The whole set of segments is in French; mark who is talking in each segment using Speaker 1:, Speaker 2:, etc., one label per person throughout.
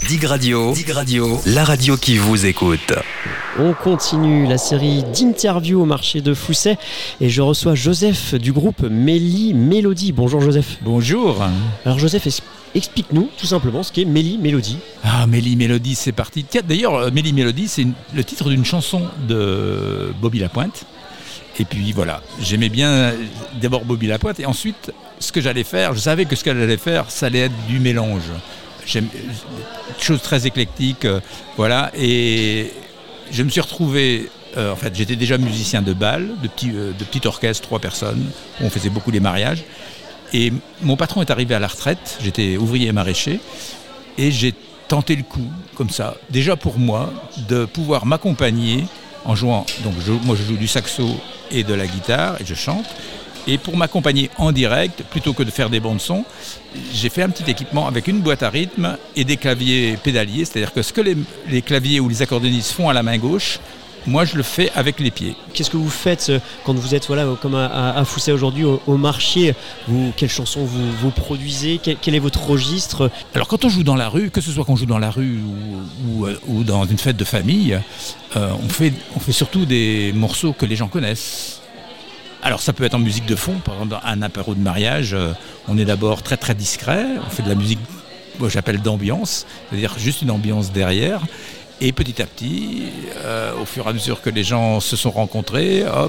Speaker 1: Dig Radio, la radio qui vous écoute.
Speaker 2: On continue la série d'interviews au marché de Foussay et je reçois Joseph du groupe Méli Mélodie. Bonjour Joseph.
Speaker 3: Bonjour.
Speaker 2: Alors Joseph, explique-nous tout simplement ce qu'est Méli Mélodie.
Speaker 3: Ah, Méli Mélodie, c'est parti. Tiens, d'ailleurs, Méli Mélodie, c'est le titre d'une chanson de Bobby Lapointe. Et puis voilà, j'aimais bien d'abord Bobby Lapointe et ensuite ce que j'allais faire, je savais que ce qu'elle allait faire, ça allait être du mélange. J'aime chose très éclectique, voilà. Et je me suis retrouvé, en fait, j'étais déjà musicien de bal, de petit orchestre, 3 personnes, où on faisait beaucoup les mariages. Et mon patron est arrivé à la retraite, j'étais ouvrier maraîcher, et j'ai tenté le coup, comme ça, déjà pour moi, de pouvoir m'accompagner en jouant. Donc moi je joue du saxo et de la guitare, et je chante. Et pour m'accompagner en direct, plutôt que de faire des bandes son, j'ai fait un petit équipement avec une boîte à rythme et des claviers pédaliers. C'est-à-dire que ce que les claviers ou les accordéonistes font à la main gauche, moi je le fais avec les pieds. Qu'est-ce
Speaker 2: que vous faites quand vous êtes comme à Foussay aujourd'hui au marché? Quelles chansons vous produisez? Quel est votre registre?
Speaker 3: Alors quand on joue dans la rue, que ce soit qu'on joue dans la rue ou dans une fête de famille, on fait surtout des morceaux que les gens connaissent. Alors ça peut être en musique de fond, par exemple un apéro de mariage, on est d'abord très très discret, on fait de la musique, moi j'appelle d'ambiance, c'est-à-dire juste une ambiance derrière, et petit à petit, au fur et à mesure que les gens se sont rencontrés, hop,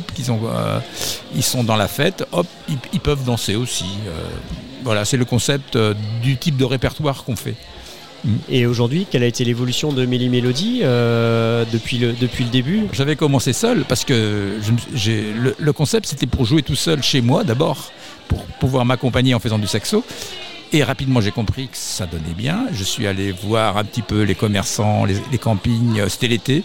Speaker 3: ils sont dans la fête, hop, ils peuvent danser aussi. Voilà, c'est le concept du type de répertoire qu'on fait.
Speaker 2: Et aujourd'hui, quelle a été l'évolution de Méli Mélodie depuis le début?
Speaker 3: J'avais commencé seul parce que le concept c'était pour jouer tout seul chez moi d'abord, pour pouvoir m'accompagner en faisant du saxo. Et rapidement j'ai compris que ça donnait bien. Je suis allé voir un petit peu les commerçants, les campings, c'était l'été.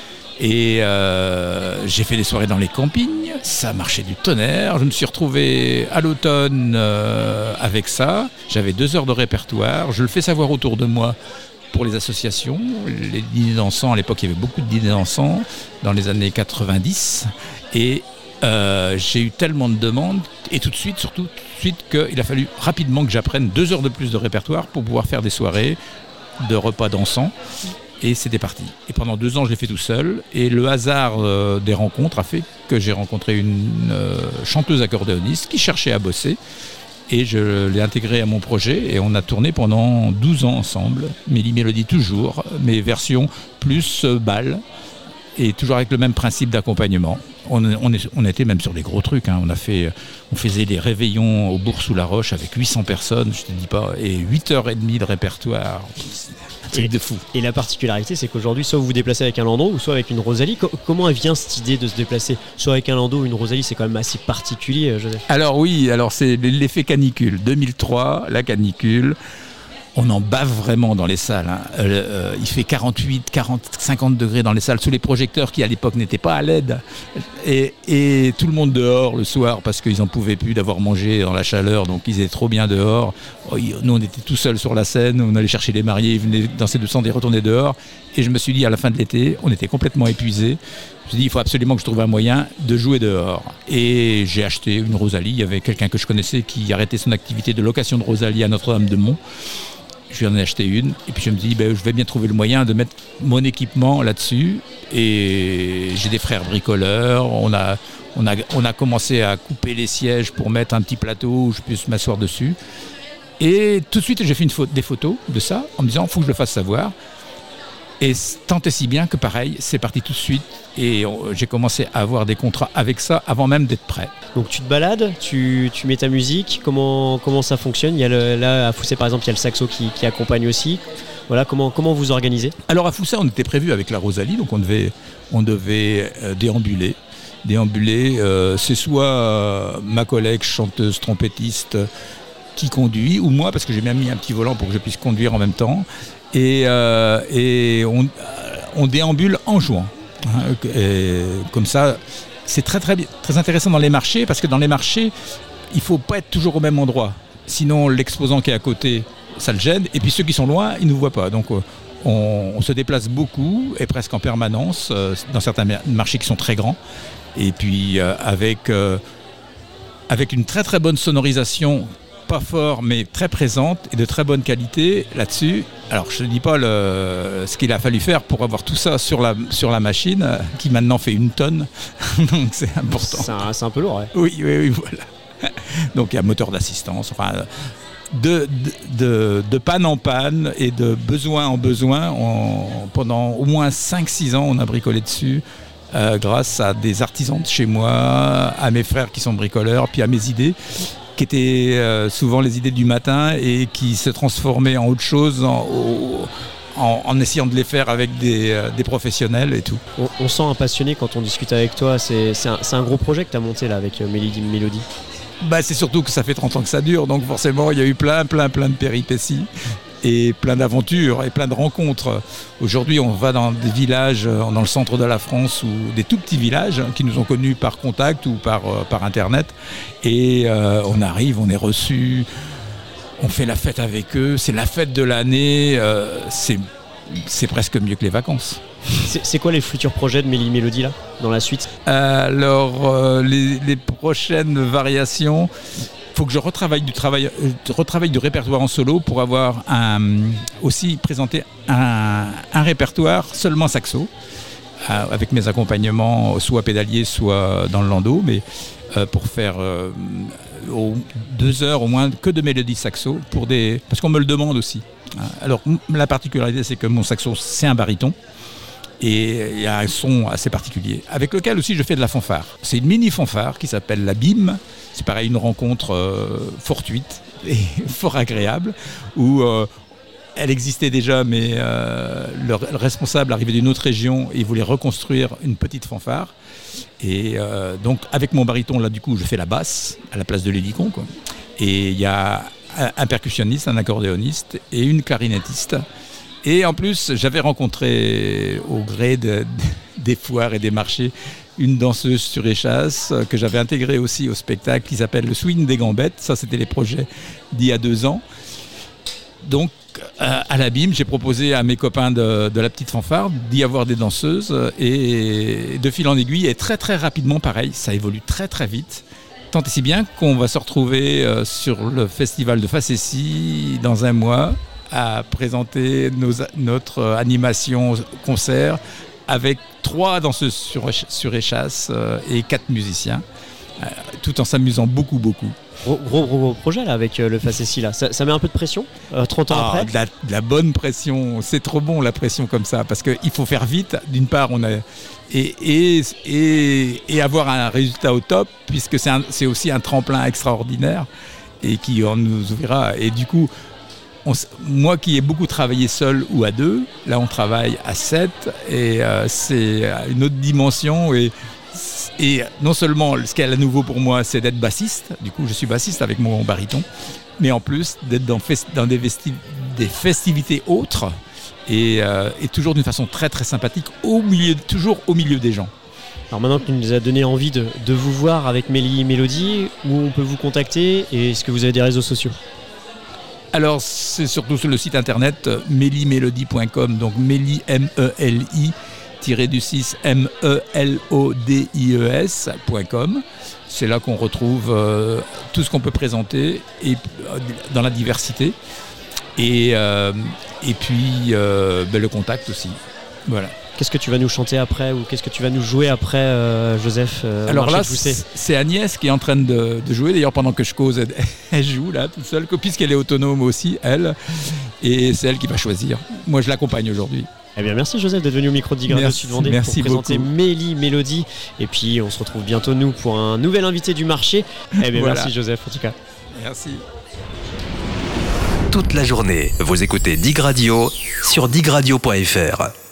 Speaker 3: Et j'ai fait des soirées dans les campings, ça marchait du tonnerre. Je me suis retrouvé à l'automne avec ça. J'avais 2 heures de répertoire, je le fais savoir autour de moi pour les associations. Les dîners dansants, à l'époque il y avait beaucoup de dîners dansants dans les années 90. Et j'ai eu tellement de demandes, et tout de suite qu'il a fallu rapidement que j'apprenne 2 heures de plus de répertoire pour pouvoir faire des soirées de repas dansants. Et c'était parti. Et pendant 2 ans, je l'ai fait tout seul. Et le hasard des rencontres a fait que j'ai rencontré une chanteuse accordéoniste qui cherchait à bosser. Et je l'ai intégrée à mon projet. Et on a tourné pendant 12 ans ensemble. Méli Mélodie toujours, mais version plus bal. Et toujours avec le même principe d'accompagnement. On était même sur des gros trucs. Hein. On faisait des réveillons au Bourg-sous-la-Roche avec 800 personnes, je te dis pas, et 8h30 de répertoire. C'est de fou.
Speaker 2: Et la particularité, c'est qu'aujourd'hui, soit vous vous déplacez avec un landau, ou soit avec une Rosalie. Comment elle vient cette idée de se déplacer? Soit avec un landau ou une Rosalie, c'est quand même assez particulier, Joseph.
Speaker 3: Alors oui, c'est l'effet canicule. 2003, la canicule. On en bave vraiment dans les salles. Hein. Il fait 48, 40, 50 degrés dans les salles sous les projecteurs qui à l'époque n'étaient pas à LED. Et tout le monde dehors le soir parce qu'ils n'en pouvaient plus d'avoir mangé dans la chaleur, donc ils étaient trop bien dehors. Nous on était tout seuls sur la scène, on allait chercher les mariés, ils venaient danser 200 et retourner dehors. Et je me suis dit à la fin de l'été, on était complètement épuisés. Je me suis dit il faut absolument que je trouve un moyen de jouer dehors. Et j'ai acheté une Rosalie, il y avait quelqu'un que je connaissais qui arrêtait son activité de location de Rosalie à Notre-Dame-de-Mont. Je lui en ai acheté une et puis je me dis je vais bien trouver le moyen de mettre mon équipement là-dessus. Et j'ai des frères bricoleurs, on a commencé à couper les sièges pour mettre un petit plateau où je puisse m'asseoir dessus. Et tout de suite j'ai fait des photos de ça en me disant il faut que je le fasse savoir. Et tant et si bien que pareil, c'est parti tout de suite et j'ai commencé à avoir des contrats avec ça avant même d'être prêt.
Speaker 2: Donc tu te balades, tu mets ta musique, comment ça fonctionne? Il y a là à Foussay par exemple, il y a le saxo qui accompagne aussi. Voilà, comment vous organisez?
Speaker 3: Alors à Foussay, on était prévu avec la Rosalie, donc on devait déambuler. C'est soit ma collègue chanteuse trompettiste qui conduit, ou moi parce que j'ai bien mis un petit volant pour que je puisse conduire en même temps. Et on déambule en jouant. Hein, et comme ça, c'est très, très, très intéressant dans les marchés, parce que dans les marchés, il ne faut pas être toujours au même endroit. Sinon, l'exposant qui est à côté, ça le gêne. Et puis ceux qui sont loin, ils ne nous voient pas. Donc on se déplace beaucoup et presque en permanence dans certains marchés qui sont très grands. Et puis avec une très très bonne sonorisation pas fort, mais très présente et de très bonne qualité là-dessus. Alors, je ne dis pas ce qu'il a fallu faire pour avoir tout ça sur la machine, qui maintenant fait 1 tonne. Donc, c'est important.
Speaker 2: C'est un peu lourd, ouais.
Speaker 3: Oui, voilà. Donc, il y a moteur d'assistance, enfin... De panne en panne et de besoin en besoin, pendant au moins 5-6 ans, on a bricolé dessus grâce à des artisans de chez moi, à mes frères qui sont bricoleurs, puis à mes idées, qui étaient souvent les idées du matin et qui se transformaient en autre chose en essayant de les faire avec des professionnels et tout.
Speaker 2: On sent un passionné quand on discute avec toi. C'est un gros projet que tu as monté là avec Mélodie.
Speaker 3: C'est surtout que ça fait 30 ans que ça dure, donc forcément il y a eu plein de péripéties et plein d'aventures et plein de rencontres. Aujourd'hui on va dans des villages dans le centre de la France, ou des tout petits villages qui nous ont connus par contact ou par internet, et on arrive, on est reçus, on fait la fête avec eux, c'est la fête de l'année, c'est presque mieux que les vacances.
Speaker 2: C'est quoi les futurs projets de Mélodie là, dans la suite?
Speaker 3: Alors, les prochaines variations, il faut que je retravaille du répertoire en solo pour avoir aussi présenter un répertoire seulement saxo, avec mes accompagnements soit pédaliers, soit dans le landau, mais pour faire 2 heures au moins que de mélodies saxo, parce qu'on me le demande aussi. Alors, la particularité, c'est que mon saxo, c'est un baryton. Et il y a un son assez particulier, avec lequel aussi je fais de la fanfare. C'est une mini fanfare qui s'appelle la BIM. C'est pareil, une rencontre fortuite et fort agréable, où elle existait déjà, mais le responsable arrivait d'une autre région et il voulait reconstruire une petite fanfare. Et donc avec mon baryton, là du coup, je fais la basse à la place de l'hélicon, quoi. Et il y a un percussionniste, un accordéoniste et une clarinettiste. Et en plus, j'avais rencontré au gré des foires et des marchés une danseuse sur échasse que j'avais intégrée aussi au spectacle qui s'appelle le Swing des Gambettes. Ça, c'était les projets d'il y a 2 ans. Donc, à la BIM, j'ai proposé à mes copains de la petite fanfare d'y avoir des danseuses. Et de fil en aiguille, et très très rapidement, pareil, ça évolue très très vite. Tant et si bien qu'on va se retrouver sur le festival de Facessis dans 1 mois, à présenter notre animation concert avec 3 danseuses sur échasse et 4 musiciens, tout en s'amusant beaucoup.
Speaker 2: Gros projet là avec le Facessis là. Ça met un peu de pression 30 ans après.
Speaker 3: De la bonne pression, c'est trop bon la pression comme ça, parce qu'il faut faire vite. D'une part, et avoir un résultat au top, puisque c'est aussi un tremplin extraordinaire et qui nous ouvrira. Et du coup, moi qui ai beaucoup travaillé seul ou à 2, là on travaille à 7, et c'est une autre dimension. Et non seulement ce qu'il y a à nouveau pour moi, c'est d'être bassiste, du coup je suis bassiste avec mon baryton, mais en plus d'être dans des festivités autres, et toujours d'une façon très très sympathique, toujours au milieu des gens.
Speaker 2: Alors maintenant que tu nous as donné envie de vous voir avec Mélodie, où on peut vous contacter, et est-ce que vous avez des réseaux sociaux?
Speaker 3: Alors c'est surtout sur le site internet melimelodie.com, donc Meli M-E-L-I -du-6 melodies.com. C'est là qu'on retrouve tout ce qu'on peut présenter, et dans la diversité, et puis le contact aussi. Voilà.
Speaker 2: Qu'est-ce que tu vas nous chanter après, ou qu'est-ce que tu vas nous jouer après, Joseph?
Speaker 3: Alors là, c'est Agnès qui est en train de jouer. D'ailleurs, pendant que je cause, elle joue là, toute seule, puisqu'elle est autonome aussi, elle. Et c'est elle qui va choisir. Moi, je l'accompagne aujourd'hui.
Speaker 2: Eh bien, merci Joseph d'être venu au micro de Digradio Sud Vendée pour présenter Mélodie. Et puis, on se retrouve bientôt, nous, pour un nouvel invité du marché. Eh bien, voilà. Merci Joseph, en tout cas.
Speaker 3: Merci.
Speaker 1: Toute la journée, vous écoutez Digradio sur digradio.fr.